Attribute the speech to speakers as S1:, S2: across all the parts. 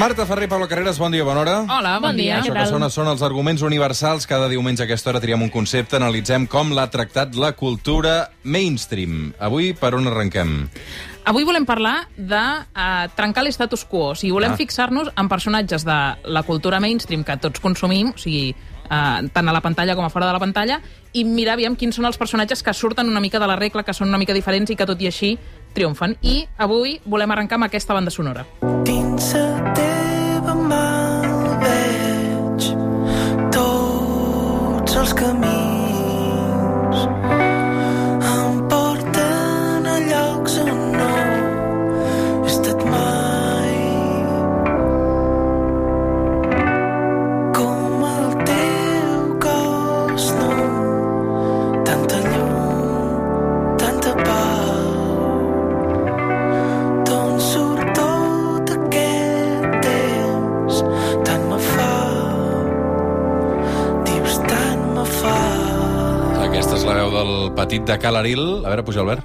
S1: Marta Ferrer i Paula Carreras, bon dia, bona hora.
S2: Hola, bon dia.
S1: Això que són els arguments universals. Cada diumenge a aquesta hora triem un concepte, analitzem com l'ha tractat la cultura mainstream. Avui, per on arrenquem?
S2: Avui volem parlar de trencar l'status quo. O sigui, volem fixar-nos en personatges de la cultura mainstream que tots consumim, o sigui, tant a la pantalla com a fora de la pantalla, i mirar aviam quins són els personatges que surten una mica de la regla, que són una mica diferents i que tot i així triomfen. I avui volem arrencar amb aquesta banda sonora.
S3: Dins la teva mà veig tots els camins, em porten a llocs on no he estat mai, com el teu cos, no, tanta llum, tanta pau. D'on surt tot aquest temps? Tant me fa, dius tant me fa.
S1: Aquesta és la veu del petit de Ca l'Aril. A veure, puja, Albert.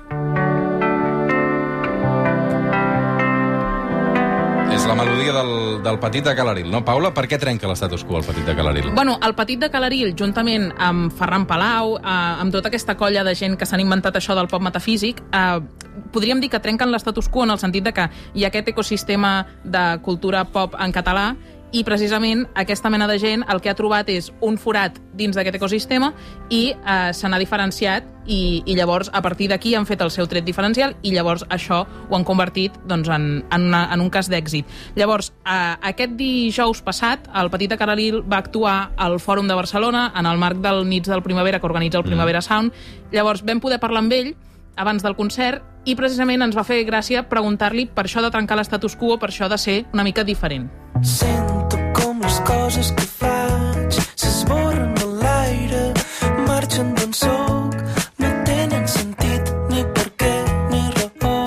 S1: És la melodia del petit de Ca l'Aril, no? Paula, per què trenca l'status quo el petit de Ca l'Aril?
S2: Bueno, el petit de Ca l'Aril, juntament amb Ferran Palau, amb tota aquesta colla de gent que s'han inventat això del pop metafísic, podríem dir que trenquen l'status quo en el sentit de que hi ha aquest ecosistema de cultura pop en català i precisament aquesta mena de gent el que ha trobat és un forat dins d'aquest ecosistema i se n'ha diferenciat i llavors a partir d'aquí han fet el seu tret diferencial i llavors això ho han convertit doncs, en un cas d'èxit. Llavors, aquest dijous passat el petit de Ca l'Aril va actuar al Fòrum de Barcelona en el marc del Nits del Primavera que organitza el Primavera Sound. Llavors vam poder parlar amb ell abans del concert i precisament ens va fer gràcia preguntar-li per això de trencar l'status quo, per això de ser una mica diferent.
S3: Sento com les coses que faig s'esborren a l'aire, marxen d'on soc, no tenen sentit ni per què ni raó.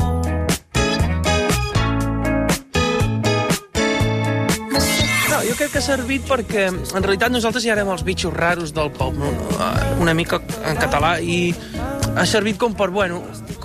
S3: No, jo crec que ha servit perquè en realitat nosaltres ja érem els bitxos raros del pop, no? Una mica en català, i ha servit com per, bueno,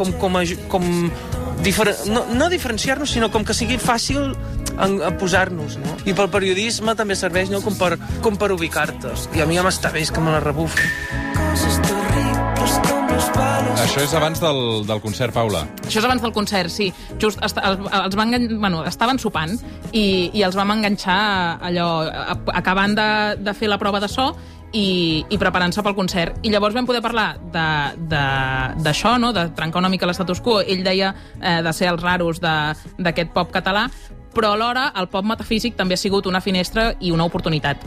S3: no diferenciar-nos, sinó com que sigui fàcil a posar-nos, no? I pel periodisme també serveix, no? com per ubicar-te. I a mi ja m'està bé, és que me la rebufo. Coses terribles com les bales.
S1: Això és abans del concert, Paula.
S2: Això és abans del concert, sí. Just estaven sopant i els vam enganxar allò, acabant de fer la prova de so i preparant-se pel concert. I llavors vam poder parlar d'això, no? De trencar una mica l'status quo. Ell deia de ser els raros d'aquest pop català, però alhora el pop metafísic també ha sigut una finestra i una oportunitat.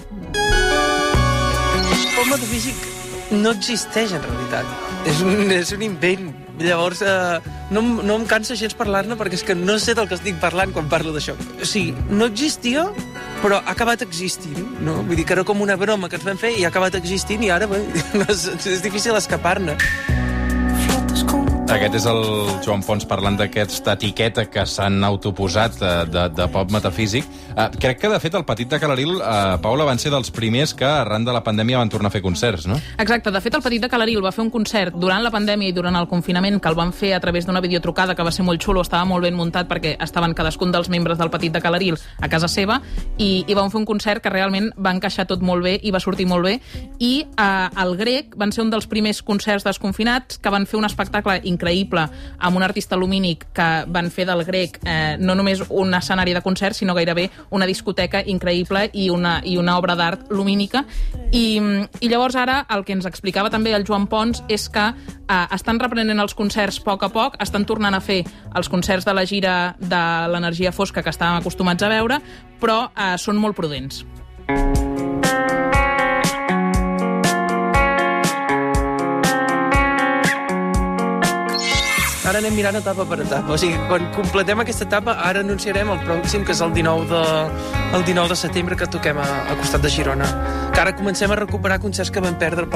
S3: El pop metafísic no existeix en realitat. És un invent. Llavors, no em cansa gens parlar-ne perquè és que no sé del que estic parlant quan parlo d'això. O sigui, no existia, però ha acabat existint, no? Vull dir que era com una broma que ens vam fer i ha acabat existint i ara, bé, és difícil escapar-ne.
S1: Aquest és el Joan Pons parlant d'aquesta etiqueta que s'han autoposat de pop metafísic. Crec que, de fet, el petit de Ca l'Aril, Paula, van ser dels primers que, arran de la pandèmia, van tornar a fer concerts, no?
S2: Exacte. De fet, el petit de Ca l'Aril va fer un concert durant la pandèmia i durant el confinament, que el van fer a través d'una videotrucada que va ser molt xulo, estava molt ben muntat perquè estaven cadascun dels membres del petit de Ca l'Aril a casa seva i van fer un concert que realment va encaixar tot molt bé i va sortir molt bé. I el Grec van ser un dels primers concerts desconfinats que van fer un espectacle increïble amb un artista lumínic que van fer del Grec no només un escenari de concert, sinó gairebé una discoteca increïble i una obra d'art lumínica. I llavors ara el que ens explicava també el Joan Pons és que estan reprenent els concerts a poc, estan tornant a fer els concerts de la gira de l'energia fosca que estàvem acostumats a veure, però són molt prudents.
S3: Ara anem mirant etapa per etapa. O sigui, quan completem aquesta etapa, ara anunciarem el pròxim, que és el 19 de setembre, que toquem a costat de Girona. Que ara comencem a recuperar concerts que vam perdre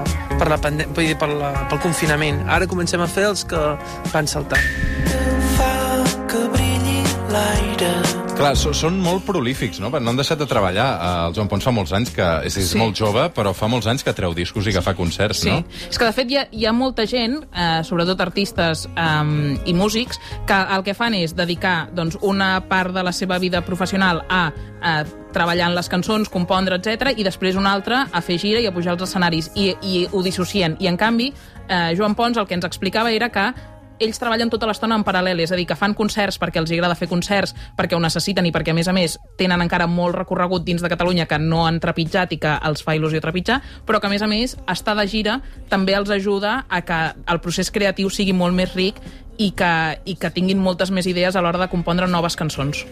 S3: pel confinament. Ara comencem a fer els que van saltar. Fa que brilli l'aire,
S1: Clar, són molt prolífics, no? No han deixat de treballar. El Joan Pons fa molts anys que... És molt jove, però fa molts anys que treu discos i que fa concerts, no?
S2: Sí. És que, de fet, hi ha molta gent, sobretot artistes i músics, que el que fan és dedicar una part de la seva vida professional a treballar en les cançons, compondre, etc, i després una altra a fer gira i a pujar als escenaris, i ho dissocien. I, en canvi, Joan Pons el que ens explicava era que ells treballen tota l'estona en paral·lel, és a dir, que fan concerts perquè els agrada fer concerts, perquè ho necessiten i perquè, a més, tenen encara molt recorregut dins de Catalunya que no han trepitjat i que els fa il·lusió trepitjar, però que, a més, estar de gira també els ajuda a que el procés creatiu sigui molt més ric i que tinguin moltes més idees a l'hora de compondre noves cançons.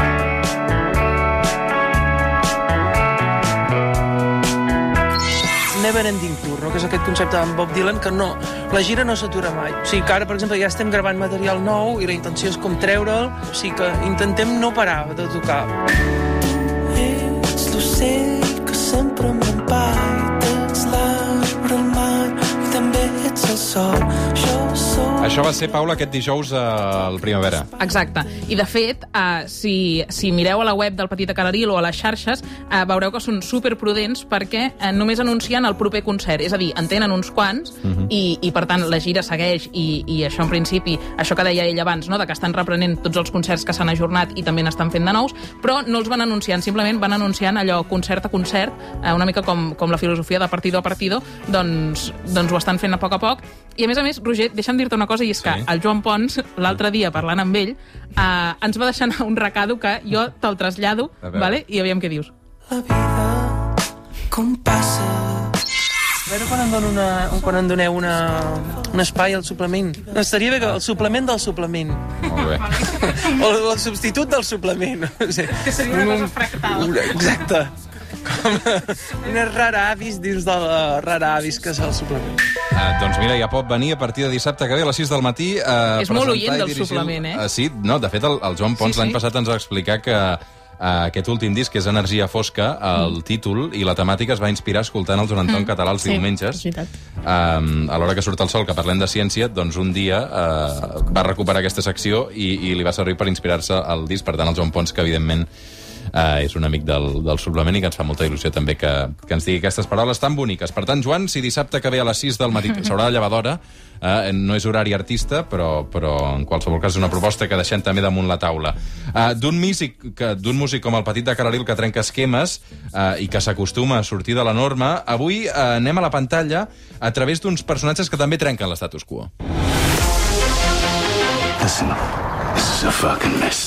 S3: Never Ending Tour, no? Que és aquest concepte d'en Bob Dylan, que no, la gira no s'atura mai. O sigui que ara, per exemple, ja estem gravant material nou i la intenció és com treure'l, o sigui que intentem no parar de tocar. Ets l'ocell que sempre m'empaita, ets l'arbre al mar i també ets el sol.
S1: Això va ser, Paula, aquest dijous al Primavera.
S2: Exacte. I, de fet, si mireu a la web del Petit Acalaril o a les xarxes, veureu que són superprudents perquè només anuncien el proper concert. És a dir, en tenen uns quants i, per tant, la gira segueix i això, en principi, això que deia ell abans, no?, de que estan reprenent tots els concerts que s'han ajornat i també n'estan fent de nous, però no els van anunciant, simplement van anunciant allò concert a concert, una mica com la filosofia de partido a partido, doncs ho estan fent a poc, I, a més, Roger, deixa'm dir-te una cosa, i és que el Joan Pons, l'altre dia, parlant amb ell, ens va deixar un recado que jo te'l trasllado, vale? I aviam què dius. La vida, com passa...
S3: A veure quan em doneu un espai al suplement. No, estaria bé que el suplement del suplement.
S1: Molt bé.
S3: O el substitut del suplement.
S2: Que seria una cosa fractal.
S3: Exacte. Com una rara avis dins de la rara avis que és el suplement.
S1: Doncs mira, ja pot venir a partir de dissabte que ve a les 6 del matí.
S2: És molt oient del suplement,
S1: Sí, no, de fet, el Joan Pons l'any passat ens va explicar que aquest últim disc, que és Energia Fosca, el títol i la temàtica es va inspirar escoltant el Joan Anton Català els diumenges. A l'hora que surt el sol, que parlem de ciència, doncs un dia va recuperar aquesta secció i li va servir per inspirar-se al disc. Per tant, el Joan Pons, que evidentment és un amic del suplement i que ens fa molta il·lusió també que ens digui aquestes paraules tan boniques. Per tant, Joan, si dissabte que ve a les 6 del matí s'haurà de llevar d'hora, no és horari artista, però en qualsevol cas és una proposta que deixem també damunt la taula. D'un músic com el Petit de Calaril que trenca esquemes i que s'acostuma a sortir de la norma, avui anem a la pantalla a través d'uns personatges que també trenquen l'estatus quo. Listen, this is a fucking mess.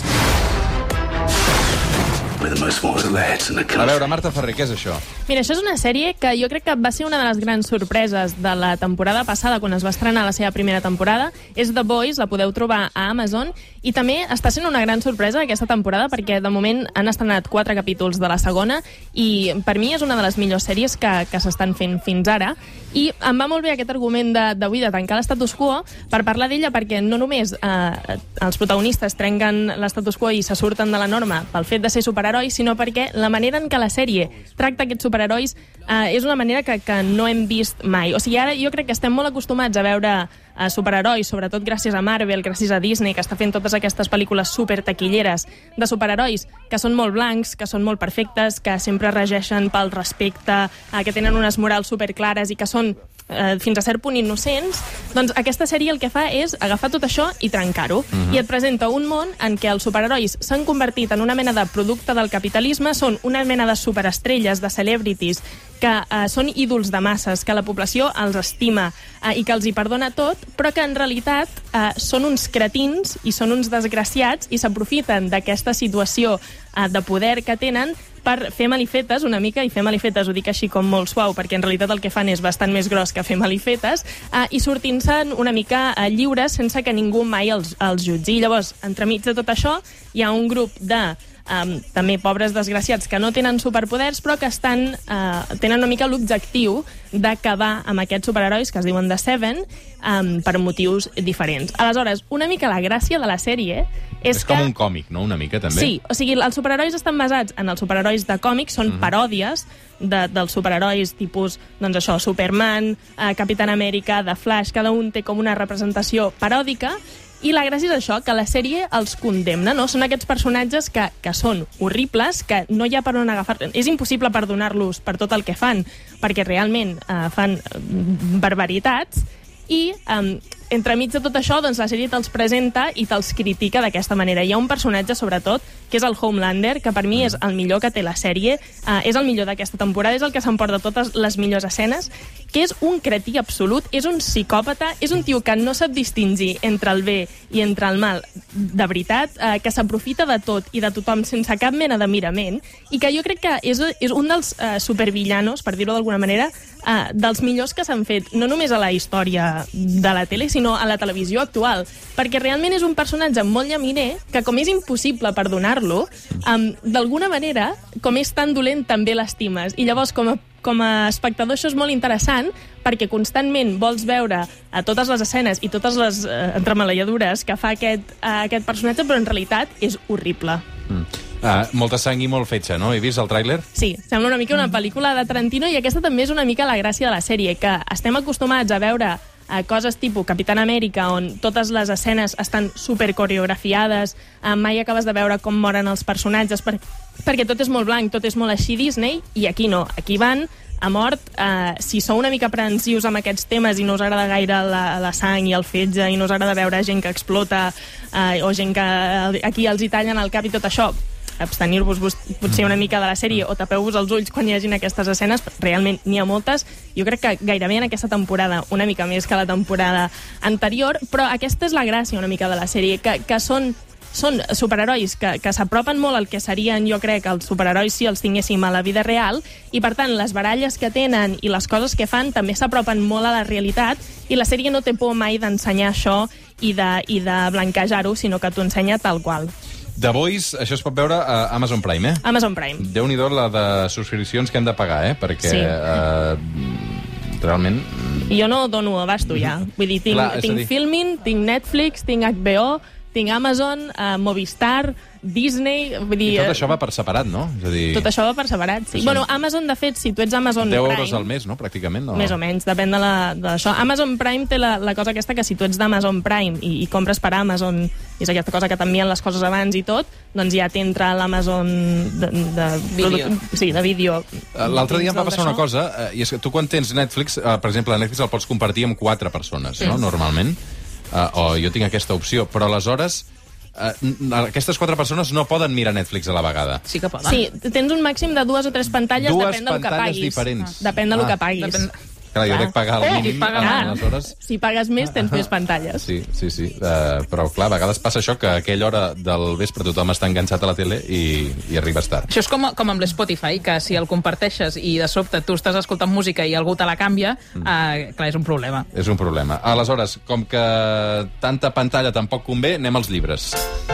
S1: A veure, Marta Ferrer, què és això?
S4: Mira, això és una sèrie que jo crec que va ser una de les grans sorpreses de la temporada passada, quan es va estrenar la seva primera temporada. És The Boys, la podeu trobar a Amazon, i també està sent una gran sorpresa aquesta temporada perquè de moment han estrenat 4 capítols de la segona i per mi és una de les millors sèries que s'estan fent fins ara. I em va molt bé aquest argument d'avui de tancar l'estatus quo per parlar d'ella, perquè no només els protagonistes trenquen l'estatus quo i se surten de la norma pel fet de ser superherois, sinó perquè la manera en què la sèrie tracta aquests superherois és una manera que no hem vist mai. O sigui, ara jo crec que estem molt acostumats a veure superherois, sobretot gràcies a Marvel, gràcies a Disney, que està fent totes aquestes pel·lícules supertaquilleres de superherois que són molt blancs, que són molt perfectes, que sempre regeixen pel respecte, que tenen unes morals superclares i que són fins a cert punt innocents. Doncs aquesta sèrie el que fa és agafar tot això i trencar-ho. I et presenta un món en què els superherois s'han convertit en una mena de producte del capitalisme, són una mena de superestrelles, de celebrities, que són ídols de masses, que la població els estima i que els hi perdona tot, però que en realitat són uns cretins i són uns desgraciats i s'aprofiten d'aquesta situació de poder que tenen per fer malifetes una mica, i fer malifetes ho dic així com molt suau, perquè en realitat el que fan és bastant més gros que fer malifetes, i sortint-se'n una mica lliures sense que ningú mai els jutgi. I llavors, entremig de tot això, hi ha un grup de també pobres desgraciats que no tenen superpoders, però que tenen una mica l'objectiu d'acabar amb aquests superherois que es diuen The Seven per motius diferents. Aleshores, una mica la gràcia de la sèrie és
S1: com un còmic, no? Una mica, també.
S4: Sí, o sigui, els superherois estan basats en els superherois de còmics, són paròdies dels superherois tipus, doncs això, Superman, Capitán Amèrica, The Flash, cada un té com una representació paròdica, I la gràcia és això, que la sèrie els condemna, no? Són aquests personatges que són horribles, que no hi ha per on agafar... És impossible perdonar-los per tot el que fan, perquè realment fan barbaritats, i entremig de tot això, doncs, la sèrie te'ls presenta i te'ls critica d'aquesta manera. Hi ha un personatge, sobretot, que és el Homelander, que per mi és el millor que té la sèrie, és el millor d'aquesta temporada, és el que s'emporta totes les millors escenes, que és un cretí absolut, és un psicòpata, és un tio que no sap distingir entre el bé i entre el mal, de veritat, que s'aprofita de tot i de tothom sense cap mena de mirament, i que jo crec que és un dels supervillanos, per dir-ho d'alguna manera, dels millors que s'han fet, no només a la història de la tele, sinó a la televisió actual, perquè realment és un personatge molt llaminer que, com és impossible perdonar-lo, d'alguna manera, com és tan dolent, també l'estimes. I llavors, com a espectador, això és molt interessant, perquè constantment vols veure a totes les escenes i totes les entremaliadures que fa aquest personatge, però en realitat és horrible.
S1: Molta sang i molt fetge, no? He vist el tràiler?
S4: Sí, sembla una mica una pel·lícula de Tarantino, i aquesta també és una mica la gràcia de la sèrie, que estem acostumats a veure coses tipus Capitán Amèrica, on totes les escenes estan supercoreografiades, mai acabes de veure com moren els personatges, perquè tot és molt blanc, tot és molt així Disney, i aquí no, aquí van a mort. Si sou una mica aprensius amb aquests temes i no us agrada gaire la sang i el fetge, i no us agrada veure gent que explota, o gent que aquí els hi tallen el cap i tot això, abstenir-vos potser una mica de la sèrie o tapeu-vos els ulls quan hi hagin aquestes escenes. Realment n'hi ha moltes. Jo crec que gairebé en aquesta temporada, una mica més que la temporada anterior, però aquesta és la gràcia una mica de la sèrie, que són superherois que s'apropen molt al que serien, jo crec, els superherois si els tinguéssim a la vida real, i per tant les baralles que tenen i les coses que fan també s'apropen molt a la realitat, i la sèrie no té por mai d'ensenyar això i de blanquejar-ho, sinó que t'ho ensenya tal qual.
S1: The Boys, això es pot veure a Amazon Prime, eh?
S4: Amazon Prime.
S1: Déu-n'hi-do la de subscripcions que hem de pagar, perquè
S4: sí.
S1: Realment...
S4: Jo no dono abasto ja. Vull dir, tinc Filmin, tinc Netflix, tinc HBO, tinc Amazon, Movistar, Disney... Vull dir,
S1: i tot això va per separat, no? És a dir...
S4: Tot això va per separat, sí. Bueno, Amazon, de fet, si tu ets Amazon Prime...
S1: 10 euros al mes, no?, pràcticament. No?
S4: Més o menys, depèn d'això. Amazon Prime té la cosa aquesta que si tu ets d'Amazon Prime i compres per Amazon, i és aquesta cosa que t'envien les coses abans i tot, doncs ja t'entra l'Amazon de vídeo. Sí, de vídeo.
S1: L'altre dia em va passar una cosa, i és que tu quan tens Netflix, per exemple, Netflix el pots compartir amb 4 persones, no?, normalment. O jo tinc aquesta opció, però aleshores... aquestes 4 persones no poden mirar Netflix a la vegada.
S2: Sí que poden.
S4: Sí, tens un màxim de 2 o 3 pantalles, depèn del que paguis.
S1: Diferents.
S4: Depèn del que paguis.
S1: Clar, jo dec pagar el mínim, aleshores...
S4: Si pagues més, tens més pantalles.
S1: Sí. Però, clar, a vegades passa això, que a aquella hora del vespre tothom està enganxat a la tele i arribes tard.
S2: Això és com amb l'Spotify, que si el comparteixes i de sobte tu estàs escoltant música i algú te la canvia, clar, és un problema.
S1: És un problema. Aleshores, com que tanta pantalla tampoc convé, anem als llibres.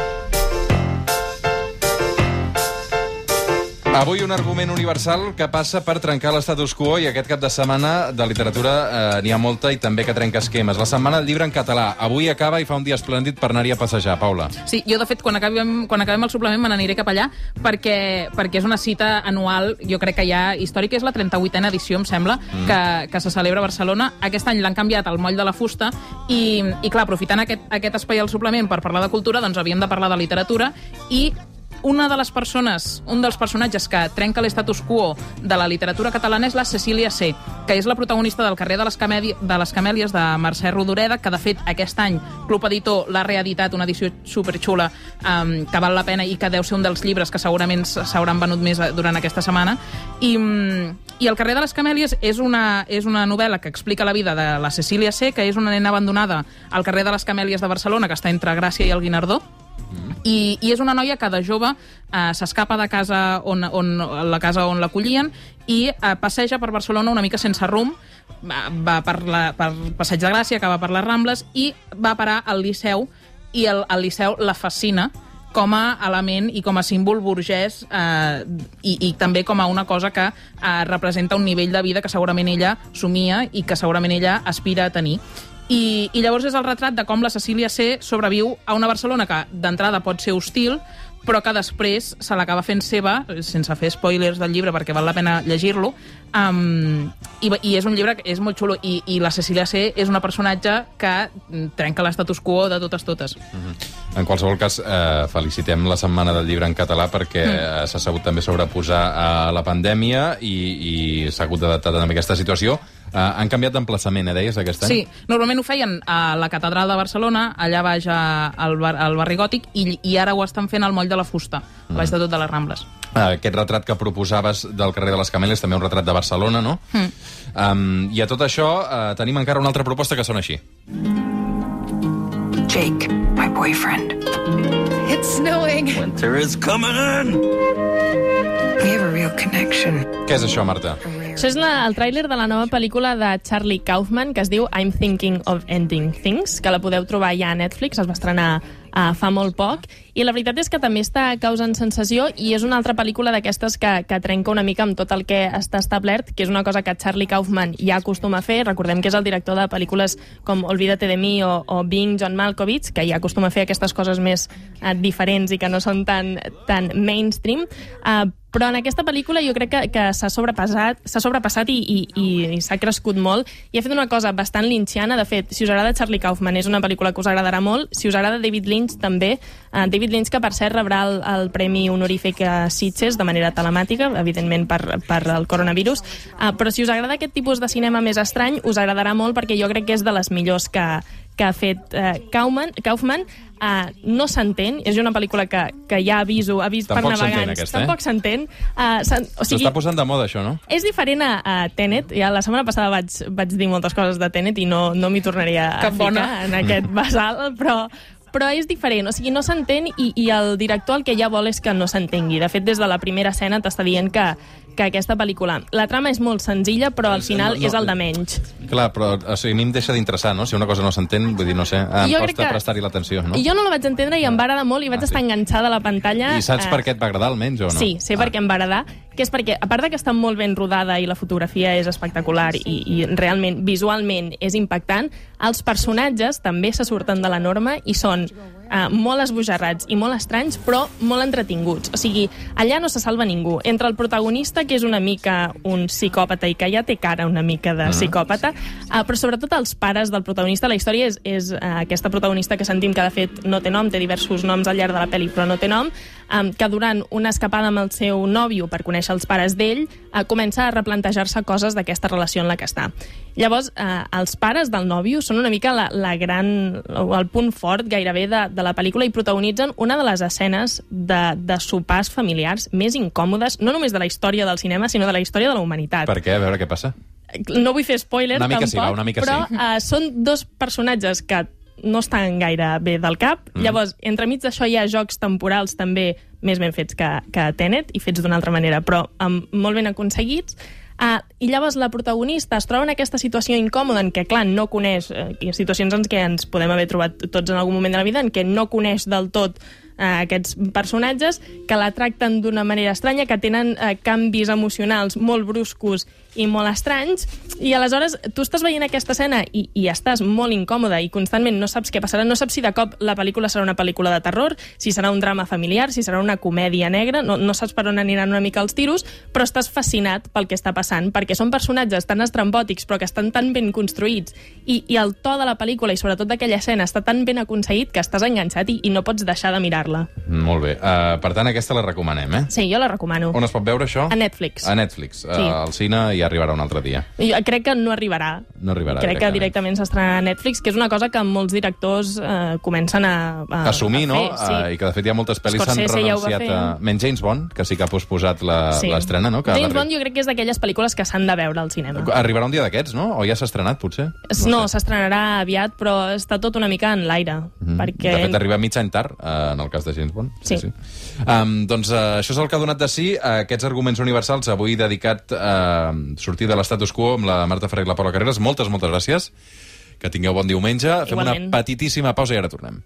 S1: Avui un argument universal que passa per trencar l'estatus quo, i aquest cap de setmana de literatura n'hi ha molta, i també que trenca esquemes. La setmana del llibre en català. Avui acaba i fa un dia esplèndid per anar-hi a passejar. Paula.
S2: Sí, jo de fet quan acabem el suplement me n'aniré cap allà perquè és una cita anual, jo crec que ja històrica, és la 38a edició, em sembla, que se celebra a Barcelona. Aquest any l'han canviat al Moll de la Fusta i clar, aprofitant aquest espai al suplement per parlar de cultura, doncs havíem de parlar de literatura, i un dels personatges que trenca l'estatus quo de la literatura catalana és la Cecília C., que és la protagonista del Carrer de les Camèlies de Mercè Rodoreda, que de fet aquest any Club Editor l'ha reeditat, una edició superxula que val la pena i que deu ser un dels llibres que segurament s'hauran venut més durant aquesta setmana. I el Carrer de les Camèlies és una novel·la que explica la vida de la Cecília C., que és una nena abandonada al Carrer de les Camèlies de Barcelona, que està entre Gràcia i el Guinardó. I és una noia que de jove s'escapa de casa la casa on l'acollien i passeja per Barcelona una mica sense rumb, va per Passeig de Gràcia, acaba per les Rambles i va parar al Liceu, i el Liceu la fascina com a element i com a símbol burgès, i també com a una cosa que representa un nivell de vida que segurament ella somia i que segurament ella aspira a tenir. I llavors és el retrat de com la Cecília C. sobreviu a una Barcelona que d'entrada pot ser hostil, però que després se l'acaba fent seva, sense fer spoilers del llibre perquè val la pena llegir-lo, i és un llibre que és molt xulo, i la Cecília C. és una personatge que trenca l'estatus quo de totes.
S1: En qualsevol cas, felicitem la Setmana del Llibre en català perquè s'ha sabut també sobreposar a la pandèmia i s'ha hagut d'adaptar també a aquesta situació. Han canviat d'emplaçament, deies, aquest any?
S2: Sí, normalment ho feien a la Catedral de Barcelona, allà baix al barri Gòtic, i ara ho estan fent al Moll de la Fusta, baix de tot de les Rambles.
S1: Aquest retrat que proposaves del carrer de les Camèlies, també un retrat de Barcelona, no? I a tot això tenim encara una altra proposta que sona així.
S5: Jake, my boyfriend.
S6: It's snowing.
S7: Winter is coming in.
S5: We have a real connection.
S1: Què és això, Marta?
S4: Això és el tràiler de la nova pel·lícula de Charlie Kaufman, que es diu I'm Thinking of Ending Things, que la podeu trobar ja a Netflix, es va estrenar fa molt poc, i la veritat és que també està causant sensació, i és una altra pel·lícula d'aquestes que trenca una mica amb tot el que està establert, que és una cosa que Charlie Kaufman ja acostuma a fer. Recordem que és el director de pel·lícules com Olvídate de mi o Being John Malkovich, que ja acostuma a fer aquestes coses més diferents i que no són tan mainstream, però en aquesta pel·lícula jo crec que s'ha sobrepassat i s'ha crescut molt, i ha fet una cosa bastant lynchiana. De fet, si us agrada Charlie Kaufman, és una pel·lícula que us agradarà molt. Si us agrada David Lynch, també. David Lynch, que per cert rebrà el Premi Honorífic a Sitges de manera telemàtica, evidentment per el coronavirus, però si us agrada aquest tipus de cinema més estrany, us agradarà molt, perquè jo crec que és de les millors que ha fet Kaufman. No s'entén, és una pel·lícula que ja aviso, ha vist per navegants. Tampoc s'entén.
S1: S'està posant de moda, això, no?
S4: És diferent a Tenet. Ja la setmana passada vaig dir moltes coses de Tenet i no m'hi tornaria a ficar en aquest basal, però és diferent, o sigui, no s'entén, i el director el que ja vol és que no s'entengui. De fet, des de la primera escena t'està dient que aquesta pel·lícula... La trama és molt senzilla, però al final és el de menys.
S1: Clar, però a mi em deixa d'interessar, no? Si una cosa no s'entén, vull dir, no sé, em costa prestar-hi l'atenció, no?
S4: Jo no la vaig entendre i em va agradar molt, i vaig estar enganxada a la pantalla.
S1: I saps per què et va agradar, almenys, o no?
S4: Sí, sé per què em va agradar, que és perquè, a part de que està molt ben rodada i la fotografia és espectacular i realment, visualment, és impactant, els personatges també se surten de la norma i són molt esbojarrats i molt estranys, però molt entretinguts. O sigui, allà no se salva ningú. Entre el protagonista, que és una mica un psicòpata i que ja té cara una mica de psicòpata, però sobretot els pares del protagonista. La història és aquesta protagonista que sentim que, de fet, no té nom, té diversos noms al llarg de la pel·li, però no té nom, que durant una escapada amb el seu nòvio per conèixer els pares d'ell, comença a replantejar-se coses d'aquesta relació en la que està. Llavors, els pares del nòvio són una mica el punt fort gairebé de la pel·lícula, i protagonitzen una de les escenes de sopars familiars més incòmodes, no només de la història del cinema, sinó de la història de la humanitat.
S1: Per què? A veure què passa.
S4: No vull fer spoiler,
S1: tampoc,
S4: però són dos personatges que no estan gaire bé del cap. Llavors, entremig d'això hi ha jocs temporals també més ben fets que Tenet, i fets d'una altra manera, però molt ben aconseguits. I llavors la protagonista es troba en aquesta situació incòmoda en què, clar, no coneix, situacions en què ens podem haver trobat tots en algun moment de la vida, en què no coneix del tot aquests personatges, que la tracten d'una manera estranya, que tenen canvis emocionals molt bruscos i molt estranys, i aleshores tu estàs veient aquesta escena i estàs molt incòmode i constantment no saps què passarà, no saps si de cop la pel·lícula serà una pel·lícula de terror, si serà un drama familiar, si serà una comèdia negra, no saps per on aniran una mica els tiros, però estàs fascinat pel que està passant, perquè són personatges tan estrambòtics però que estan tan ben construïts, i el to de la pel·lícula i sobretot d'aquella escena està tan ben aconseguit que estàs enganxat i no pots deixar de mirar-la.
S1: Molt bé. Per tant, aquesta la recomanem, eh?
S4: Sí, jo la recomano.
S1: On es pot veure, això?
S4: A Netflix.
S1: A Netflix.
S4: Sí.
S1: Al cine ja arribarà un altre dia.
S4: Jo crec que no arribarà.
S1: No arribarà
S4: crec que directament s'estrena a Netflix, que és una cosa que molts directors comencen a
S1: assumir, no?
S4: Sí.
S1: I que, de fet, hi ha moltes pel·lis que s'han renunciat a... Menys James Bond, que sí que ha posposat l'estrena, no?
S4: James Bond jo crec que és d'aquelles pel·lícules que s'han de veure al cinema.
S1: Arribarà un dia d'aquests, no? O ja s'ha estrenat, potser?
S4: No, s'estrenarà aviat, però està tot una mica en l'aire. Perquè...
S1: De fet, arriba mig any tard, en el cas de James Bond.
S4: Sí.
S1: Doncs això és el que ha donat de si aquests arguments universals, avui dedicat a sortir de l'estatus quo amb la Marta Ferrer i la Paula Carreras. Moltes gràcies. Que tingueu bon diumenge. Fem una petitíssima pausa i ara tornem.